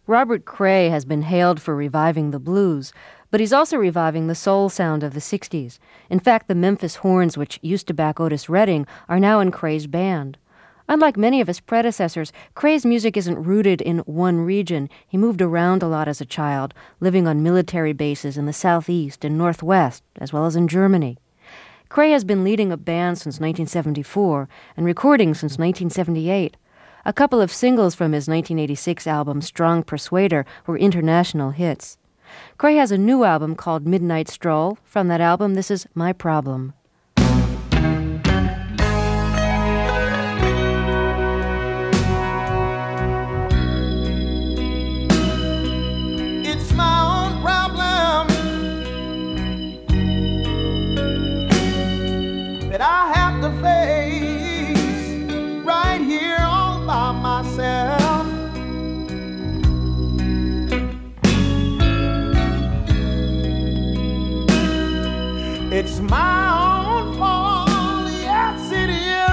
Robert Cray has been hailed for reviving the blues, but he's also reviving the soul sound of the 60s. In fact, the Memphis Horns, which used to back Otis Redding, are now in Cray's band. Unlike many of his predecessors, Cray's music isn't rooted in one region. He moved around a lot as a child, living on military bases in the Southeast and Northwest, as well as in Germany. Cray has been leading a band since 1974 and recording since 1978. A couple of singles from his 1986 album, Strong Persuader, were international hits. Cray has a new album called Midnight Stroll. From that album, this is My Problem. It's my own problem that I have to face right here all by myself. It's my own fault, yes it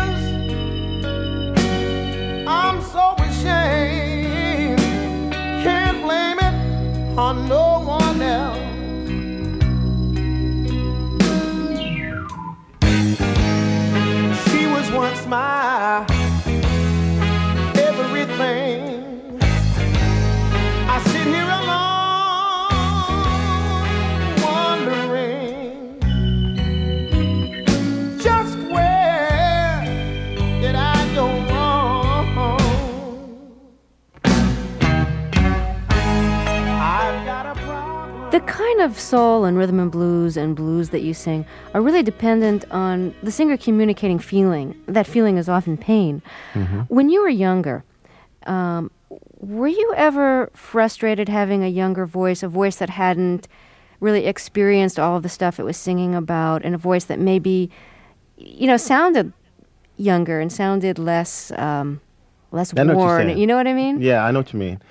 is. I'm so ashamed, can't blame it on no one else. She was once my everything. I sit here alone, wondering just where did I go wrong. I've got a problem. The kind of soul and rhythm and blues that you sing are really dependent on the singer communicating feeling. That feeling is often pain. Mm-hmm. When you were younger, were you ever frustrated having a younger voice, a voice that hadn't really experienced all of the stuff it was singing about, and a voice that maybe, sounded younger and sounded less I know what you're worn? saying. You know what I mean? Yeah, I know what you mean.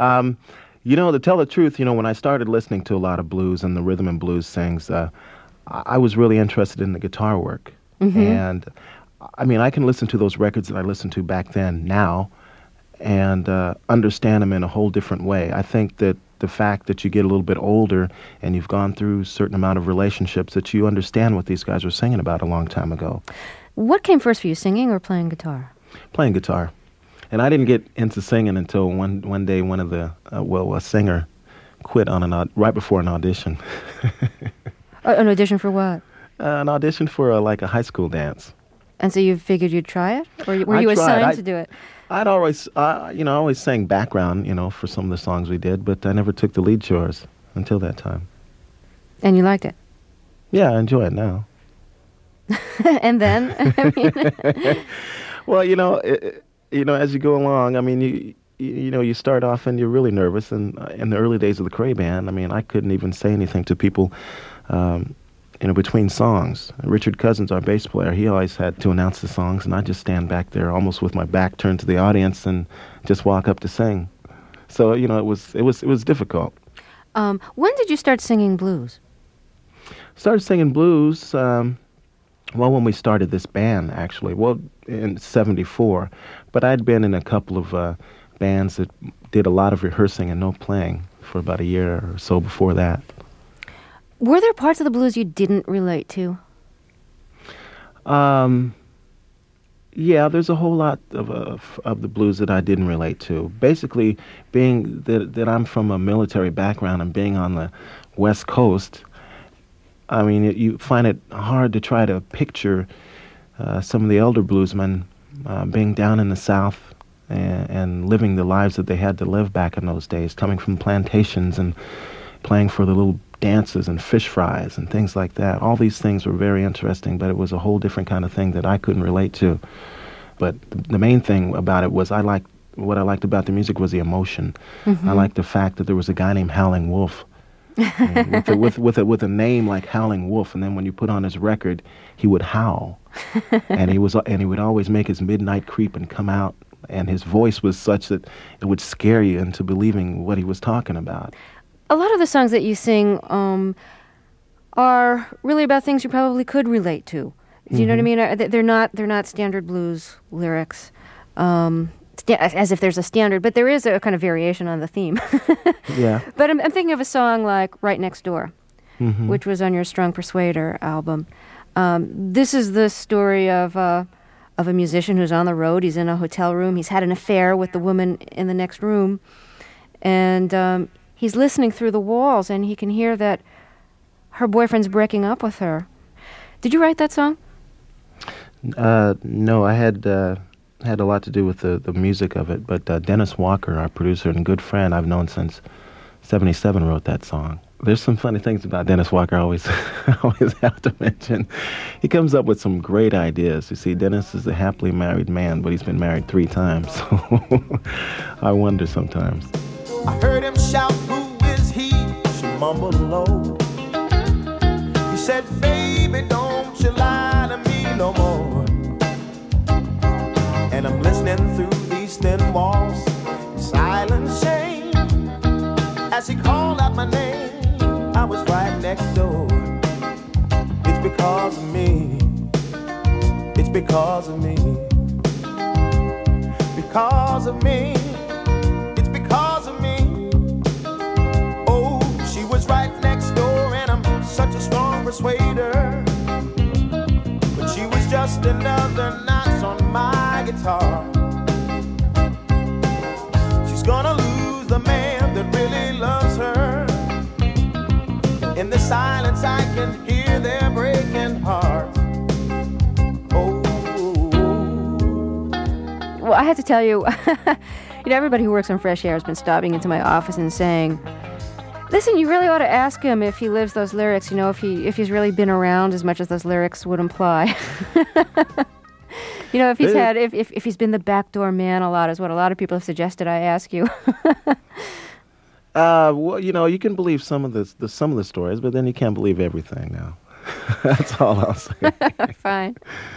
To tell the truth, when I started listening to a lot of blues and the rhythm and blues things, I was really interested in the guitar work. Mm-hmm. And, I can listen to those records that I listened to back then now and understand them in a whole different way. I think that the fact that you get a little bit older and you've gone through a certain amount of relationships that you understand what these guys were singing about a long time ago. What came first for you, singing or playing guitar? Playing guitar. And I didn't get into singing until one day one of the, a singer quit on right before an audition. An audition for what? An audition for a high school dance. And so you figured you'd try it? Or were you I tried. assigned to do it? I'd always, always sang background, for some of the songs we did, but I never took the lead chores until that time. And you liked it? Yeah, I enjoy it now. And then? Well, as you go along, you start off and you're really nervous. And in the early days of the Cray Band, I couldn't even say anything to people, between songs. Richard Cousins, our bass player, he always had to announce the songs, and I'd just stand back there almost with my back turned to the audience and just walk up to sing. So, it was difficult. When did you start singing blues? Started singing blues, when we started this band, actually. Well, in 74. But I'd been in a couple of bands that did a lot of rehearsing and no playing for about a year or so before that. Were there parts of the blues you didn't relate to? Yeah, there's a whole lot of the blues that I didn't relate to. Basically, being that I'm from a military background and being on the West Coast, you find it hard to try to picture some of the elder bluesmen being down in the South and living the lives that they had to live back in those days, coming from plantations and playing for the little dances and fish fries and things like that. All these things were very interesting, but it was a whole different kind of thing that I couldn't relate to. But the main thing about it was what I liked about the music was the emotion. Mm-hmm. I liked the fact that there was a guy named Howling Wolf. with a name like Howling Wolf, and then when you put on his record, he would howl, and he would always make his midnight creep and come out, and his voice was such that it would scare you into believing what he was talking about. A lot of the songs that you sing are really about things you probably could relate to. Do you know what I mean? They're not standard blues lyrics. as if there's a standard, but there is a kind of variation on the theme. Yeah. But I'm thinking of a song like Right Next Door, Mm-hmm. which was on your Strong Persuader album. This is the story of a musician who's on the road. He's in a hotel room. He's had an affair with the woman in the next room. And he's listening through the walls, and he can hear that her boyfriend's breaking up with her. Did you write that song? No, I had a lot to do with the music of it, but Dennis Walker, our producer and good friend I've known since '77, wrote that song. There's some funny things about Dennis Walker I always have to mention. He comes up with some great ideas. You see, Dennis is a happily married man, but he's been married 3 times, so I wonder sometimes. I heard him shout, "Who is he?" She mumbled low. He said, "Baby, don't you lie to me no more." And I'm listening through these thin walls, silent shame. As he called out my name, I was right next door. It's because of me. It's because of me. Because of me. It's because of me. Oh, she was right next door, and I'm such a strong persuader. But she was just another notch on my guitar. She's gonna lose the man that really loves her. In the silence I can hear their breaking hearts. Oh. Well, I had to tell you, everybody who works on Fresh Air has been stopping into my office and saying, "Listen, you really ought to ask him if he lives those lyrics, if he's really been around as much as those lyrics would imply." If he's been the backdoor man a lot, is what a lot of people have suggested I ask you. Well, you can believe some of the stories, but then you can't believe everything now. That's all I'll say. Fine.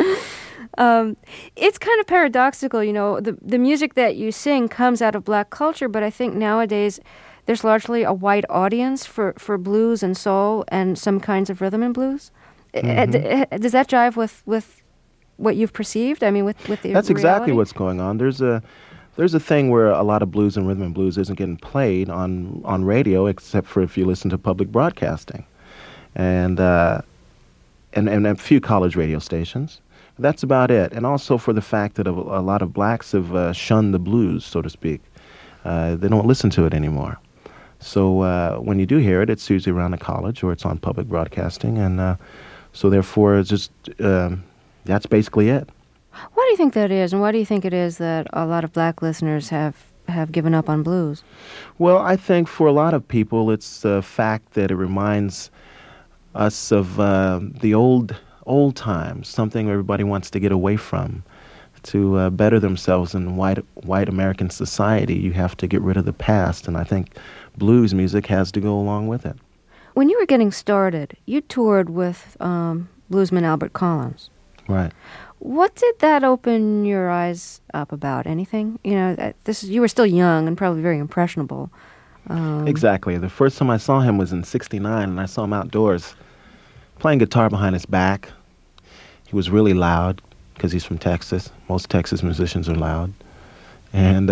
It's kind of paradoxical, the music that you sing comes out of black culture, but I think nowadays there's largely a white audience for blues and soul and some kinds of rhythm and blues. Mm-hmm. Does that jive with what you've perceived? I mean, with the That's reality? Exactly what's going on. There's a thing where a lot of blues and rhythm and blues isn't getting played on radio, except for if you listen to public broadcasting, and a few college radio stations. That's about it. And also for the fact that a lot of blacks have shunned the blues, so to speak. They don't listen to it anymore. So when you do hear it, it's usually around a college or it's on public broadcasting, and so therefore it's just that's basically it. Why do you think that is, and why do you think it is that a lot of black listeners have given up on blues? Well, I think for a lot of people, it's the fact that it reminds us of the old times, something everybody wants to get away from. To better themselves in white American society, you have to get rid of the past, and I think blues music has to go along with it. When you were getting started, you toured with bluesman Albert Collins. Right. What did that open your eyes up about? Anything? You were still young and probably very impressionable. Exactly. The first time I saw him was in '69, and I saw him outdoors playing guitar behind his back. He was really loud because he's from Texas. Most Texas musicians are loud. And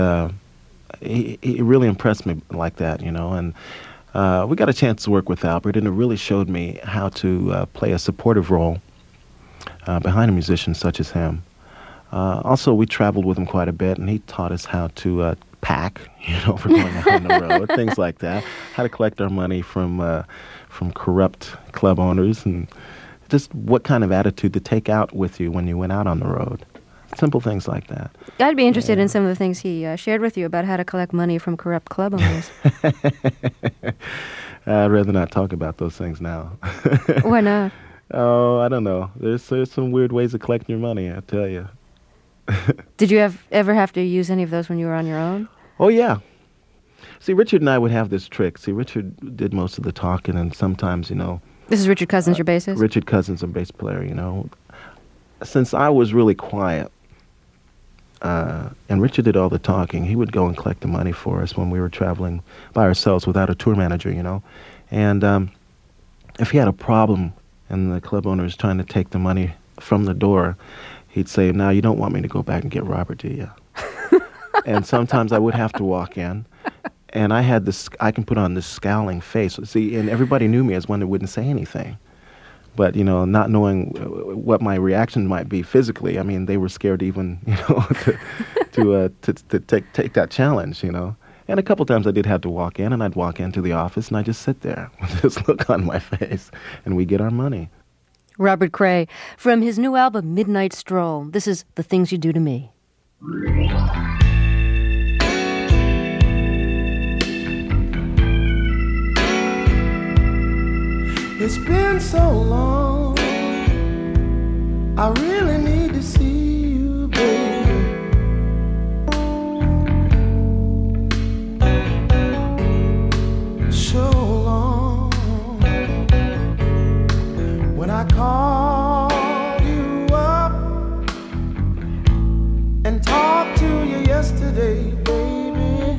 he really impressed me like that, And we got a chance to work with Albert, and it really showed me how to play a supportive role behind a musician such as him. Also, we traveled with him quite a bit, and he taught us how to pack, for going out on the road, things like that, how to collect our money from corrupt club owners, and just what kind of attitude to take out with you when you went out on the road. Simple things like that. I'd be interested in some of the things he shared with you about how to collect money from corrupt club owners. I'd rather not talk about those things now. Why not? Oh, I don't know. There's some weird ways of collecting your money, I tell you. Did you ever have to use any of those when you were on your own? Oh, yeah. See, Richard and I would have this trick. See, Richard did most of the talking, and sometimes, This is Richard Cousins, your bassist? Richard Cousins, a bass player, Since I was really quiet, and Richard did all the talking, he would go and collect the money for us when we were traveling by ourselves without a tour manager, And if he had a problem and the club owner was trying to take the money from the door, he'd say, "Now, you don't want me to go back and get Robert, do you?" And sometimes I would have to walk in. And I can put on this scowling face. See, and everybody knew me as one that wouldn't say anything. But, not knowing what my reaction might be physically, I mean, they were scared to even, to take that challenge, And a couple times I did have to walk in, and I'd walk into the office, and I'd just sit there with this look on my face, and we get our money. Robert Cray, from his new album, Midnight Stroll. This is The Things You Do to Me. It's been so long, I really need to see you, baby. So long. When I called you up and talked to you yesterday, baby,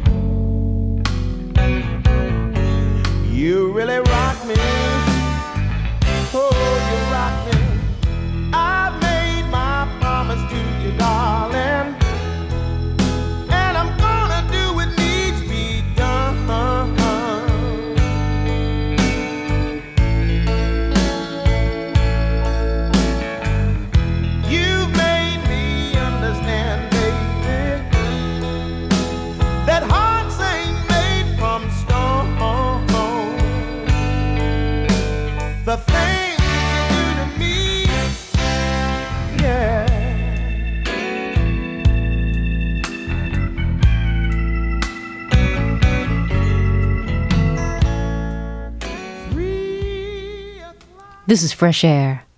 you really rocked me. Oh, you rock me. I made my promise to you, darling, and I'm gonna do what needs to be done. You've made me understand, baby, that hearts ain't made from stone. The things you do to me, yeah. This is Fresh Air.